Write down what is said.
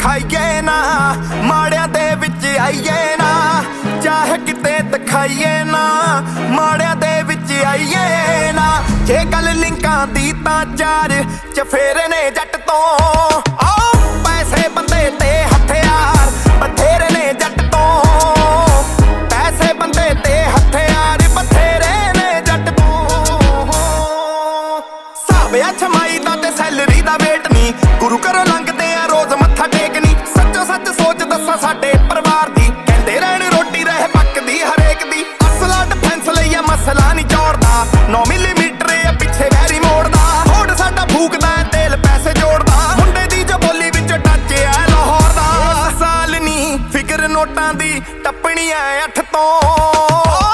ਖਾਈਏ ਨਾ, ਮਾੜਿਆਂ ਦੇ ਵਿੱਚ ਆਈਏ ਨਾ, ਚਾਹੇ ਕਿਤੇ ਦਿਖਾਈਏ ਨਾ, ਮਾੜਿਆਂ ਦੇ ਵਿੱਚ ਆਈਏ ਨਾ। ਜੇ ਗੱਲ ਲਿੰਕਾਂ ਦੀ ਤਾਂ ਚਾਰ ਚਫੇਰੇ ਨੇ ਜੱਟ ਤੋਂ, ਪੈਸੇ ਬੰਦੇ ਤੇ ਹਥਿਆਰ ਬਥੇਰੇ ਨੇ ਜੱਟ ਤੋਂ, ਪੈਸੇ ਬੰਦੇ ਤੇ ਹਥਿਆਰ ਬਥੇਰੇ ਨੇ ਜੱਟ ਤੋਂ। ਹਿਸਾਬ ਛਮਾਈ ਦਾ ਤੇ ਸੈਲਰੀ ਦਾ ਵੇਟ ਨੀ, ਗੁਰੂ ਘਰੋਂ ਲੰਘਦੇ ਆ ਰੋਜ਼ ਮੱਥਾ ਟੇਕਣੀ। ਸੱਚੋ ਸੱਚ ਸੋਚ ਦੱਸਾਂ ਸਾਡੇ ਪਰਿਵਾਰ ਦੀ, ਕਹਿੰਦੇ ਰਹਿਣ ਰੋਟੀ ਰਹੇ ਪੱਕਦੀ ਹਰੇਕ ਦੀ। ਅਸਲਾ ਡਿਫੈਂਸ ਲਈ ਆ ਮਸਲਾ ਨਹੀਂ ਜੋੜਦਾ, 9 ਮਿਲੀਮੀਟਰ ਆ ਪਿੱਛੇ ਵੈਰੀ ਮੋੜਦਾ। ਹੋੜ ਸਾਡਾ ਫੂਕਦਾ ਤੇਲ ਪੈਸੇ ਜੋੜਦਾ, ਮੁੰਡੇ ਦੀ ਜੋ ਬੋਲੀ ਵਿੱਚ ਟੱਚ ਆ ਲਾਹੌਰ ਦਾ। ਸਾਲ ਨੀ ਫਿਕਰ ਨੋਟਾਂ ਦੀ ਟੱਪਣੀ ਐ 8 ਤੋਂ।